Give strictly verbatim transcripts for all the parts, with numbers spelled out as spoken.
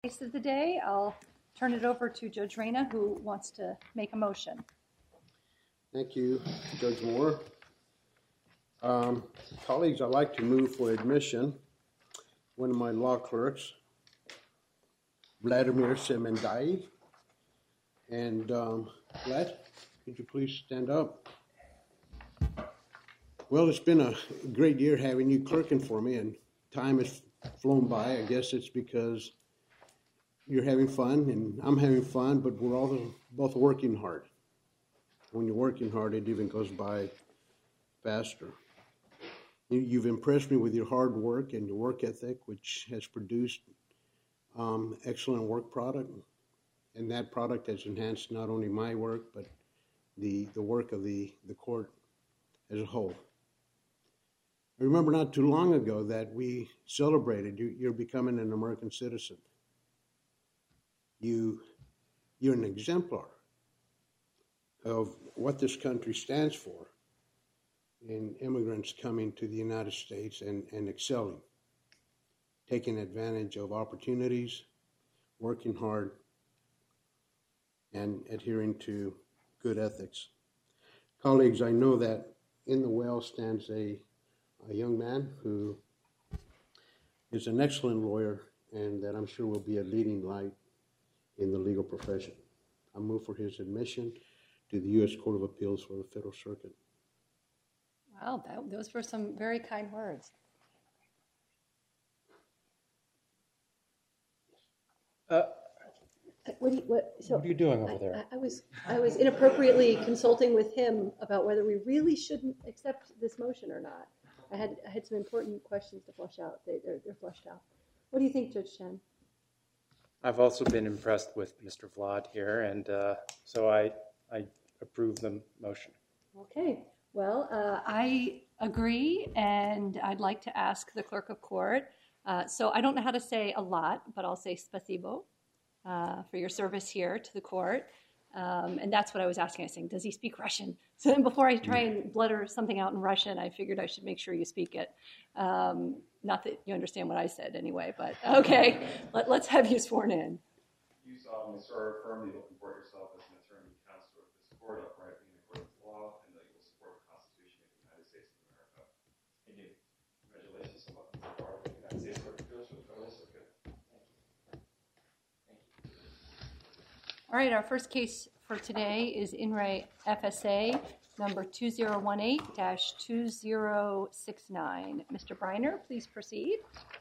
Case of the day, I'll turn it over to Judge Reyna, who wants to make a motion. Thank you, Judge Moore. Um, colleagues, I'd like to move for admission one of my law clerks, Vladimir Semendai. And um, Vlad, could you please stand up? Well, it's been a great year having you clerking for me, and time has flown by. I guess it's because you're having fun and I'm having fun, but we're all both working hard. When you're working hard, it even goes by faster. You've impressed me with your hard work and your work ethic, which has produced um, excellent work product. And that product has enhanced not only my work, but the, the work of the, the court as a whole. I remember not too long ago that we celebrated you, you're becoming an American citizen. You, you're an exemplar of what this country stands for in immigrants coming to the United States and, and excelling, taking advantage of opportunities, working hard, and adhering to good ethics. Colleagues, I know that in the well stands a, a young man who is an excellent lawyer and that I'm sure will be a leading light in the legal profession. I move for his admission to the U S Court of Appeals for the Federal Circuit. Wow, that, those were some very kind words. Uh, What, do you, what, so what are you doing over I, there? I, I was I was inappropriately consulting with him about whether we really shouldn't accept this motion or not. I had I had some important questions to flush out. They, they're, they're flushed out. What do you think, Judge Chen? I've also been impressed with Mister Vlad here, and uh, so I I approve the motion. Okay. Well, uh, I agree, and I'd like to ask the clerk of court. Uh, so I don't know how to say a lot, but I'll say spasibo uh, for your service here to the court. Um, and that's what I was asking. I was saying, does he speak Russian? So then before I try and blutter something out in Russian, I figured I should make sure you speak it. Um, not that you understand what I said anyway, but okay, Let, let's have you sworn in. You solemnly swear or affirm that you will comport yourself as an attorney and counsel of this court uprightly in accordance with law, and that you will support the Constitution of the United States of America. I do. Congratulations on welcome to the bar of the United States Court of Appeals for the Federal Circuit. Thank you. Thank you. All right, our first case for today is In Re F S A number two zero one eight dash two zero six nine. Mister Briner, please proceed.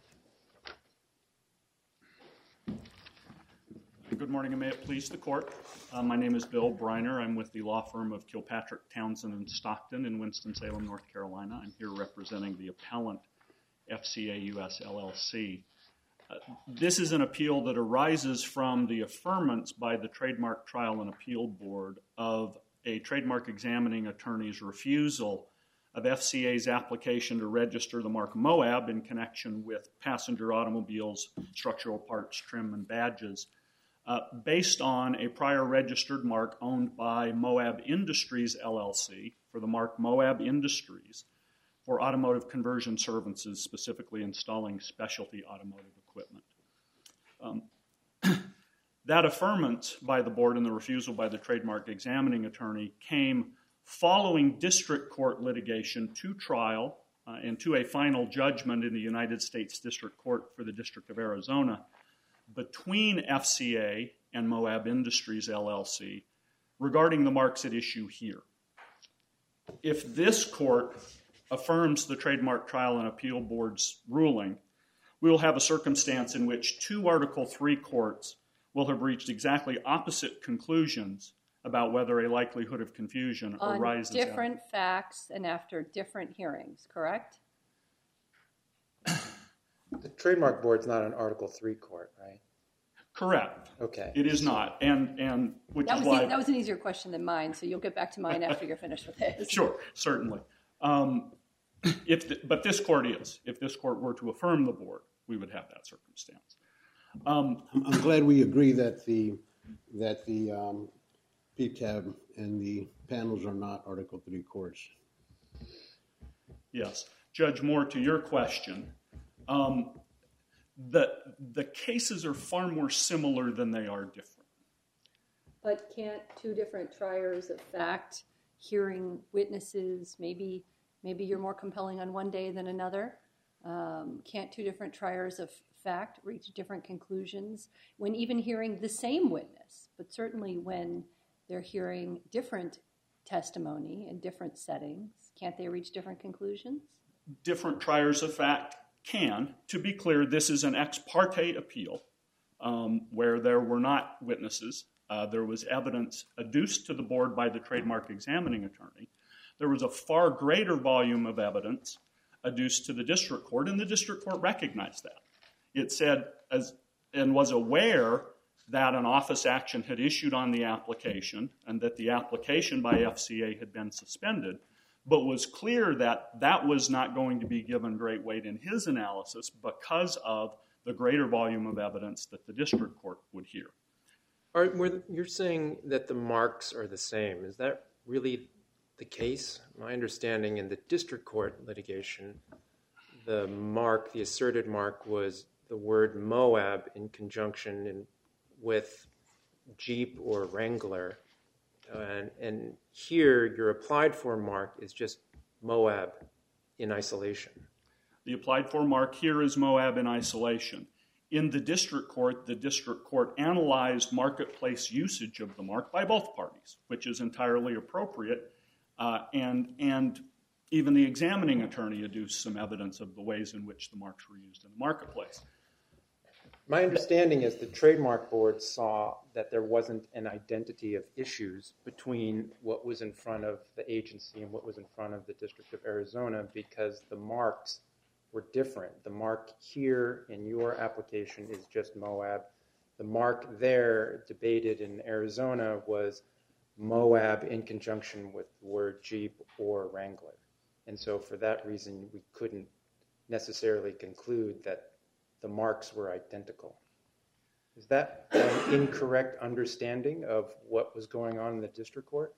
Good morning, and may it please the court. Uh, my name is Bill Briner. I'm with the law firm of Kilpatrick, Townsend, and Stockton in Winston-Salem, North Carolina. I'm here representing the appellant, F C A U S L L C. Uh, this is an appeal that arises from the affirmance by the Trademark Trial and Appeal Board of a trademark examining attorney's refusal of F C A's application to register the mark Moab in connection with passenger automobiles, structural parts, trim, and badges, uh, based on a prior registered mark owned by Moab Industries, L L C, for the mark Moab Industries for automotive conversion services, specifically installing specialty automotive equipment. Um, that affirmance by the board and the refusal by the trademark examining attorney came following district court litigation to trial uh, and to a final judgment in the United States District Court for the District of Arizona between F C A and Moab Industries, L L C, regarding the marks at issue here. If this court affirms the Trademark Trial and Appeal Board's ruling, we will have a circumstance in which two Article three courts will have reached exactly opposite conclusions about whether a likelihood of confusion On arises different out. facts and after different hearings, correct? The trademark board's not an Article three court, right? Correct. Okay. It is not, and and which That is was, why e- that was an easier question than mine, so you'll get back to mine after you're finished with this. Sure, certainly. Um, if the, but this court is. If this court were to affirm the board, we would have that circumstance. Um, I'm, I'm glad we agree that the that the um, P T A B and the panels are not Article three courts. yes. Judge Moore, to your question, um, the, the cases are far more similar than they are different. But can't two different triers of fact, hearing witnesses, maybe maybe you're more compelling on one day than another, um, can't two different triers of fact reach different conclusions when even hearing the same witness, but certainly when they're hearing different testimony in different settings, can't they reach different conclusions? Different triers of fact can. To be clear, this is an ex parte appeal um, where there were not witnesses. Uh, there was evidence adduced to the board by the trademark examining attorney. There was a far greater volume of evidence adduced to the district court, and the district court recognized that. It said as and was aware that an office action had issued on the application and that the application by F C A had been suspended, but was clear that that was not going to be given great weight in his analysis because of the greater volume of evidence that the district court would hear. Are, were, you're saying that the marks are the same. Is that really the case? My understanding in the district court litigation, the mark, the asserted mark, was the word Moab in conjunction in, with Jeep or Wrangler. And, and here, your applied for mark is just Moab in isolation. The applied for mark here is Moab in isolation. In the district court, the district court analyzed marketplace usage of the mark by both parties, which is entirely appropriate. Uh, and, and even the examining attorney adduced some evidence of the ways in which the marks were used in the marketplace. My understanding is the trademark board saw that there wasn't an identity of issues between what was in front of the agency and what was in front of the District of Arizona because the marks were different. The mark here in your application is just Moab. The mark there debated in Arizona was Moab in conjunction with the word Jeep or Wrangler. And so for that reason, we couldn't necessarily conclude that the marks were identical. Is that an incorrect understanding of what was going on in the district court?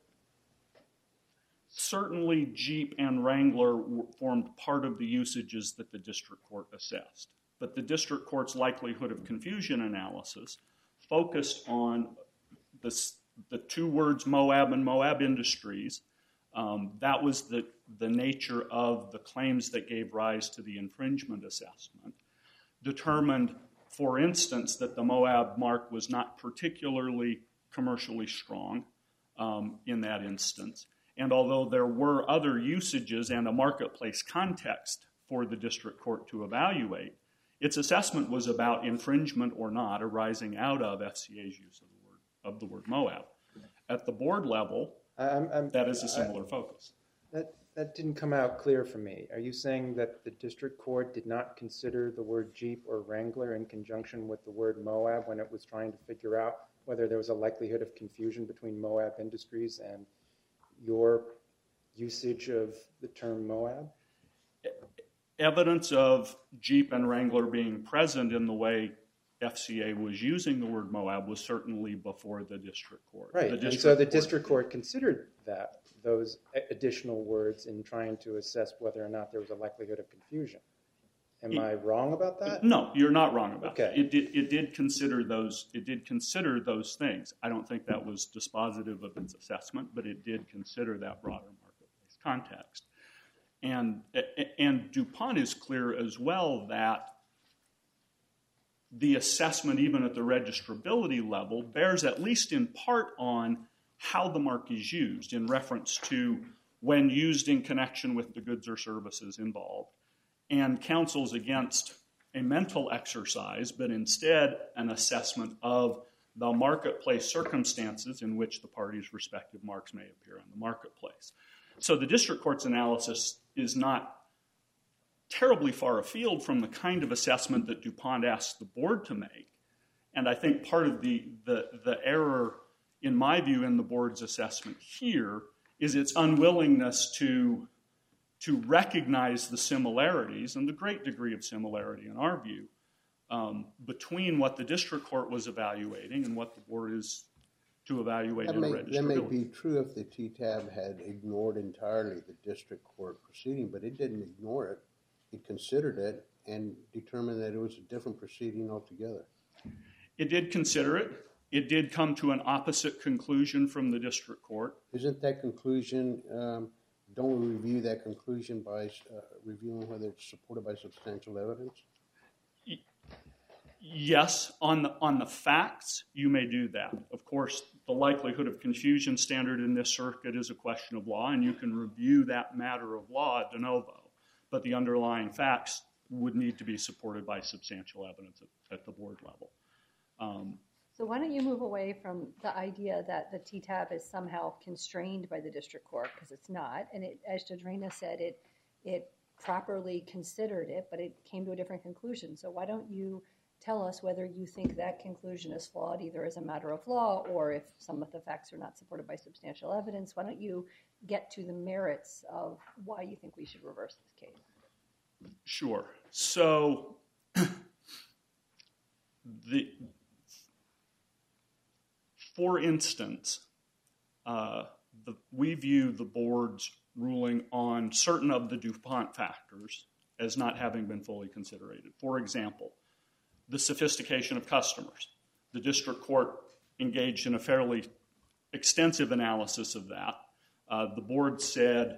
Certainly, Jeep and Wrangler formed part of the usages that the district court assessed. But the district court's likelihood of confusion analysis focused on this, the two words Moab and Moab Industries. Um, that was the, the nature of the claims that gave rise to the infringement assessment. Determined, for instance, that the Moab mark was not particularly commercially strong um, in that instance. And although there were other usages and a marketplace context for the district court to evaluate, its assessment was about infringement or not arising out of F C A's use of the word, of the word Moab. At the board level, I'm, I'm, that is a similar I, focus. That, that didn't come out clear for me. Are you saying that the district court did not consider the word Jeep or Wrangler in conjunction with the word Moab when it was trying to figure out whether there was a likelihood of confusion between Moab Industries and your usage of the term Moab? Evidence of Jeep and Wrangler being present in the way F C A was using the word Moab was certainly before the district court. Right, the district and so the court, district court considered that, those additional words in trying to assess whether or not there was a likelihood of confusion. Am I wrong about that? No, you're not wrong about okay. that. It did, it did consider those. It did consider those things. I don't think that was dispositive of its assessment, but it did consider that broader marketplace context. And and DuPont is clear as well that the assessment, even at the registrability level, bears at least in part on how the mark is used in reference to when used in connection with the goods or services involved, and counsels against a mental exercise, but instead an assessment of the marketplace circumstances in which the parties' respective marks may appear in the marketplace. So the district court's analysis is not terribly far afield from the kind of assessment that DuPont asked the board to make. And I think part of the, the, the error, in my view, in the board's assessment here is its unwillingness to, to recognize the similarities and the great degree of similarity, in our view, um, between what the district court was evaluating and what the board is to evaluate that in may, a registrability. That may be true if the T T A B had ignored entirely the district court proceeding, but it didn't ignore it. It considered it, and determined that it was a different proceeding altogether. It did consider it. It did come to an opposite conclusion from the district court. Isn't that conclusion, um, don't we review that conclusion by uh, reviewing whether it's supported by substantial evidence? Yes, on the, on the facts, you may do that. Of course, the likelihood of confusion standard in this circuit is a question of law, and you can review that matter of law de novo. But the underlying facts would need to be supported by substantial evidence at, at the board level. Um, So why don't you move away from the idea that the T T A B is somehow constrained by the district court, because it's not. And it, as Judge Reyna said, it it properly considered it, but it came to a different conclusion. So why don't you tell us whether you think that conclusion is flawed, either as a matter of law or if some of the facts are not supported by substantial evidence. Why don't you get to the merits of why you think we should reverse this case? Sure. So the for instance, uh, the, we view the board's ruling on certain of the DuPont factors as not having been fully considered. For example, the sophistication of customers. The district court engaged in a fairly extensive analysis of that. Uh, the board said,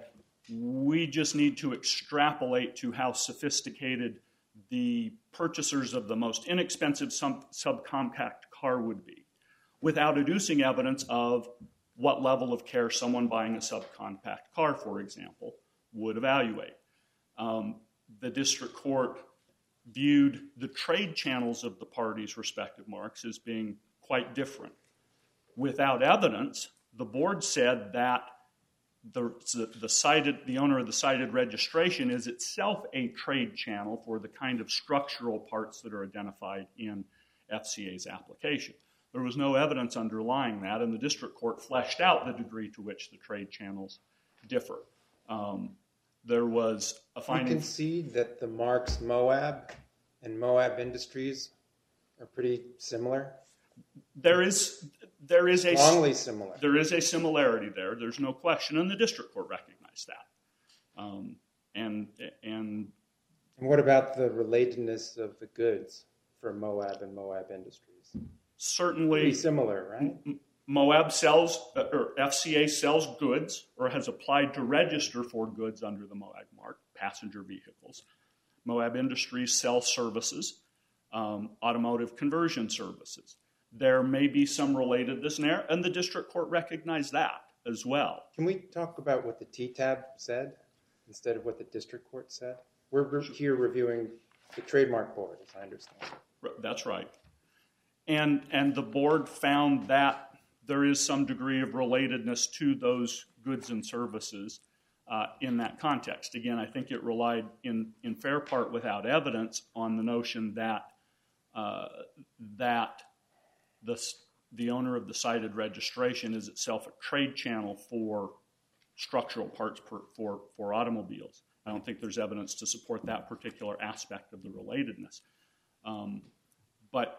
we just need to extrapolate to how sophisticated the purchasers of the most inexpensive sub- subcompact car would be, without adducing evidence of what level of care someone buying a subcompact car, for example, would evaluate. Um, the district court viewed the trade channels of the parties' respective marks as being quite different. Without evidence, the board said that the, the, the, cited, the owner of the cited registration is itself a trade channel for the kind of structural parts that are identified in F C A's application. There was no evidence underlying that, and the district court fleshed out the degree to which the trade channels differ. Um, there was a finding... You concede that the marks Moab and Moab Industries are pretty similar? There is, there is a... Strongly similar. There is a similarity there. There's no question, and the district court recognized that. Um, and, and... And what about the relatedness of the goods for Moab and Moab Industries? Certainly... Pretty similar, right? M- Moab sells, or F C A sells goods, or has applied to register for goods under the Moab mark, passenger vehicles. Moab Industries sells services, um, automotive conversion services. There may be some relatedness there, and the district court recognized that as well. Can we talk about what the T T A B said instead of what the district court said? We're re- here reviewing the trademark board, as I understand it. That's right. And, and the board found that there is some degree of relatedness to those goods and services uh, in that context. Again, I think it relied in, in fair part without evidence on the notion that uh, that the, the owner of the cited registration is itself a trade channel for structural parts per, for, for automobiles. I don't think there's evidence to support that particular aspect of the relatedness. Um, but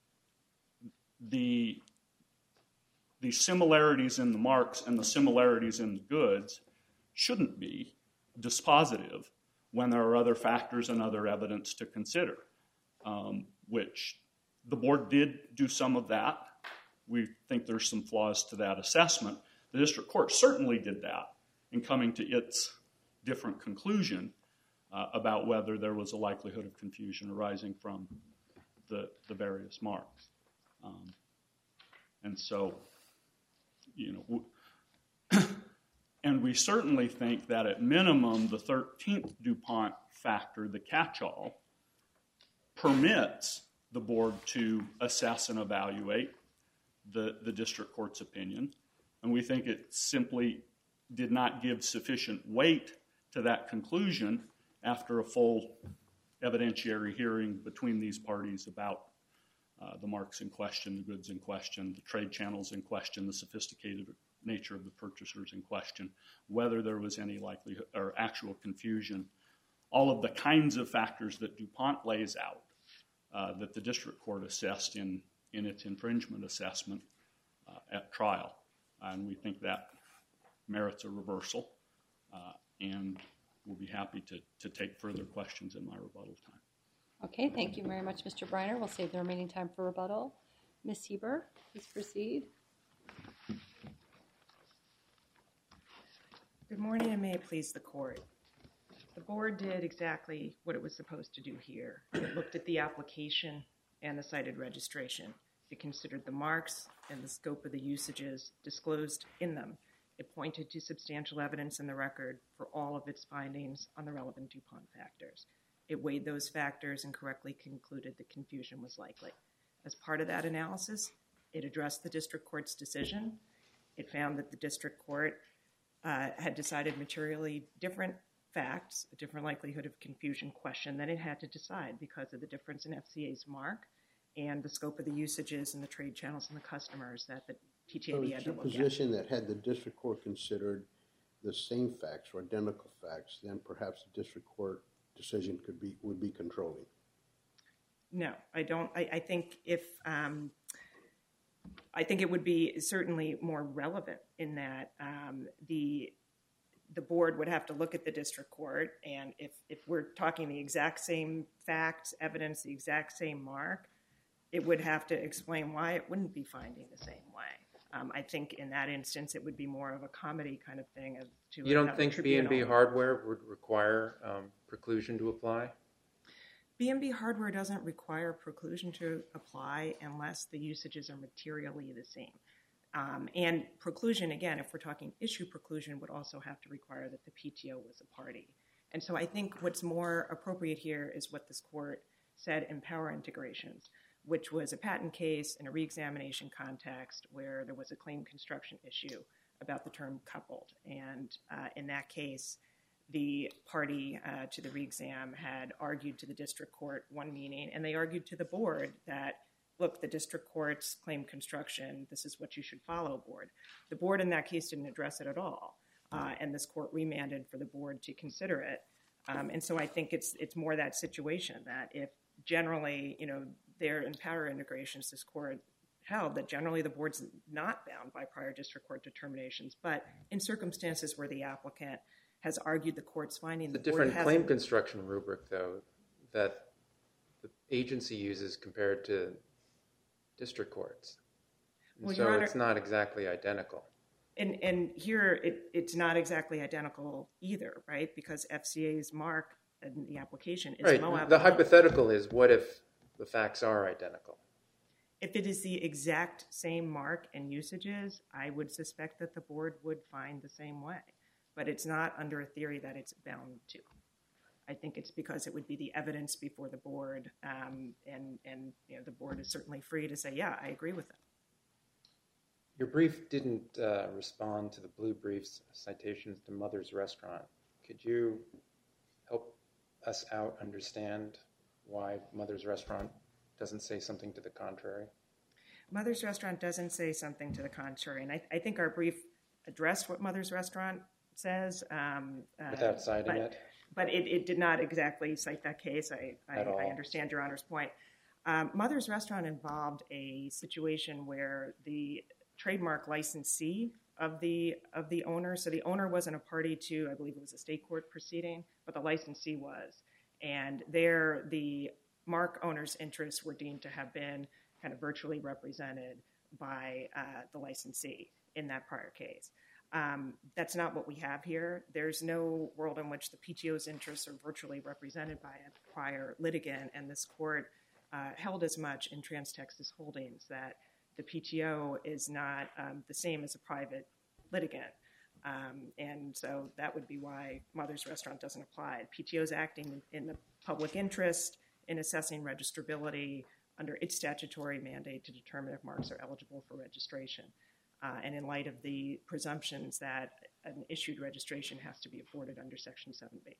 the the similarities in the marks and the similarities in the goods shouldn't be dispositive when there are other factors and other evidence to consider, um, which the board did do some of that. We think there's some flaws to that assessment. The district court certainly did that in coming to its different conclusion uh, about whether there was a likelihood of confusion arising from the, the various marks. Um, and so, you know, w- and we certainly think that at minimum, the thirteenth DuPont factor, the catch-all, permits the board to assess and evaluate the, the district court's opinion. And we think it simply did not give sufficient weight to that conclusion after a full evidentiary hearing between these parties about Uh, the marks in question, the goods in question, the trade channels in question, the sophisticated nature of the purchasers in question, whether there was any likelihood or actual confusion, all of the kinds of factors that DuPont lays out uh, that the district court assessed in, in its infringement assessment uh, at trial. And we think that merits a reversal, uh, and we'll be happy to, to take further questions in my rebuttal time. Okay, thank you very much, Mister Briner. We'll save the remaining time for rebuttal. Miz Heber, please proceed. Good morning, and may it please the court. The board did exactly what it was supposed to do here. It looked at the application and the cited registration. It considered the marks and the scope of the usages disclosed in them. It pointed to substantial evidence in the record for all of its findings on the relevant DuPont factors. It weighed those factors and correctly concluded that confusion was likely. As part of that analysis, it addressed the district court's decision. It found that the district court uh, had decided materially different facts, a different likelihood of confusion question than it had to decide because of the difference in F C A's mark and the scope of the usages and the trade channels and the customers that the T T A B So had it's to your look at. position that had the district court considered the same facts or identical facts, then perhaps the district court decision could be would be controlling? No, I don't. I, I think if um, I think it would be certainly more relevant in that um, the the board would have to look at the district court, and if if we're talking the exact same facts, evidence, the exact same mark, it would have to explain why it wouldn't be finding the same way. Um, I think in that instance, it would be more of a comedy kind of thing. As to You don't have a think B and B tribunal. hardware would require um, preclusion to apply? B and B hardware doesn't require preclusion to apply unless the usages are materially the same. Um, and preclusion, again, if we're talking issue preclusion, would also have to require that the P T O was a party. And so I think what's more appropriate here is what this court said in Power Integrations, which was a patent case in a reexamination context where there was a claim construction issue about the term coupled. And uh, in that case, the party uh, to the reexam had argued to the district court one meaning, and they argued to the board that, look, the district court's claim construction, this is what you should follow, board. The board in that case didn't address it at all, uh, and this court remanded for the board to consider it. Um, and so I think it's it's more that situation that if generally, you know, there in Power Integrations, this court held that generally the board's not bound by prior district court determinations, but in circumstances where the applicant has argued the court's finding, The the board different hasn't- claim construction rubric, though, that the agency uses compared to district courts. And Well, so Your Honor- it's not exactly identical. And and here it, it's not exactly identical either, right? Because F C A's mark in the application is Right. Moab. The hypothetical is, what if the facts are identical? If it is the exact same mark and usages, I would suspect that the board would find the same way. But it's not under a theory that it's bound to. I think it's because it would be the evidence before the board, um, and and you know the board is certainly free to say, yeah, I agree with it. Your brief didn't uh, respond to the blue brief's citations to Mother's Restaurant. Could you help us out understand why Mother's Restaurant doesn't say something to the contrary? Mother's Restaurant doesn't say something to the contrary, and I, I think our brief addressed what Mother's Restaurant says. Um, uh, Without citing but, it? But it, it did not exactly cite that case. I, I, At all. I understand Your Honor's point. Um, Mother's Restaurant involved a situation where the trademark licensee of the of the owner, so the owner wasn't a party to, I believe it was a state court proceeding, but the licensee was. And there, the mark owner's interests were deemed to have been kind of virtually represented by uh, the licensee in that prior case. Um, that's not what we have here. There's no world in which the P T O's interests are virtually represented by a prior litigant, and this court uh, held as much in Trans Texas Holdings that the P T O is not um, the same as a private litigant. Um, and so that would be why Mother's Restaurant doesn't apply. P T O is acting in the public interest in assessing registrability under its statutory mandate to determine if marks are eligible for registration. Uh, and in light of the presumptions that an issued registration has to be afforded under Section seven B.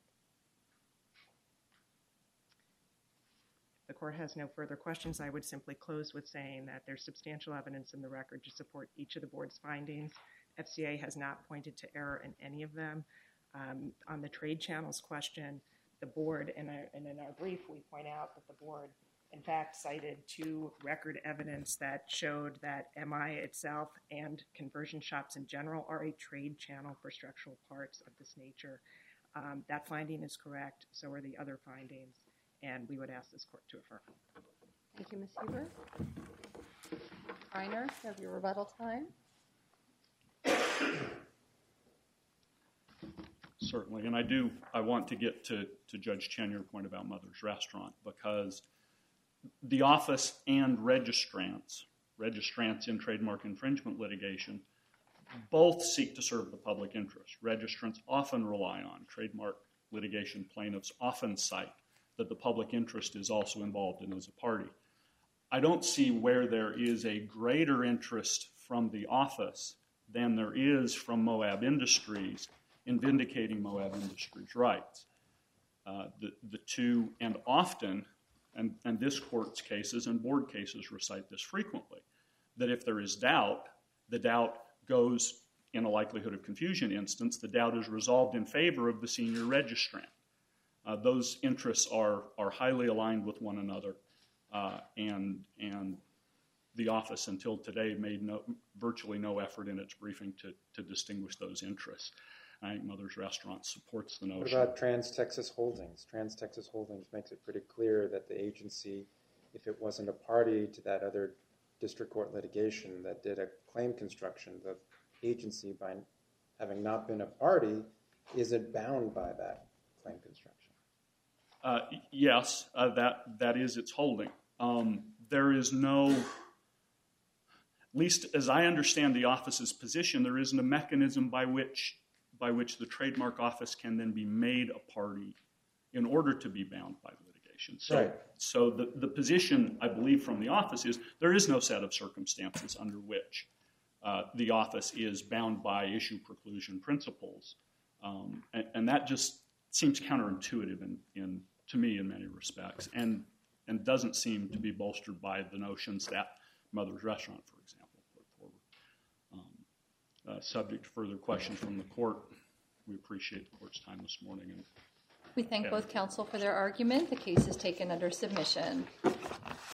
If the court has no further questions, I would simply close with saying that there's substantial evidence in the record to support each of the board's findings. F C A has not pointed to error in any of them. Um, on the trade channels question, the board, and, I, and in our brief, we point out that the board in fact cited two record evidence that showed that M I itself and conversion shops in general are a trade channel for structural parts of this nature. Um, that finding is correct, so are the other findings. and we would ask this court to affirm. Thank you, Miz Huber. Reiner, you have your rebuttal time. Certainly, and I do, I want to get to, to Judge Chen, your point about Mother's Restaurant, because the office and registrants, registrants in trademark infringement litigation, both seek to serve the public interest. Registrants often rely on, trademark litigation plaintiffs often cite that the public interest is also involved in as a party. I don't see where there is a greater interest from the office than there is from Moab Industries in vindicating Moab Industries' rights. Uh, the, the two, and often, and, and this court's cases and board cases recite this frequently, that if there is doubt, the doubt goes, in a likelihood of confusion instance, the doubt is resolved in favor of the senior registrant. Uh, those interests are, are highly aligned with one another, uh, and, and the office until today made no, virtually no effort in its briefing to, to distinguish those interests. I think Mother's Restaurant supports the notion. What about Trans Texas Holdings? Trans Texas Holdings makes it pretty clear that the agency, if it wasn't a party to that other district court litigation that did a claim construction, the agency, by having not been a party, isn't bound by that claim construction. Uh, yes, uh, that that is its holding. Um, there is no, at least as I understand the office's position, there isn't a mechanism by which by which the trademark office can then be made a party in order to be bound by litigation. So, right. so the, the position, I believe, from the office is there is no set of circumstances under which uh, the office is bound by issue preclusion principles. Um, and, and that just seems counterintuitive in, in, to me in many respects, and, and doesn't seem to be bolstered by the notions that Mother's Restaurant, for example, put forward. Um, uh, subject to further questions from the court, we appreciate the court's time this morning. And We thank both counsel for their argument. The case is taken under submission.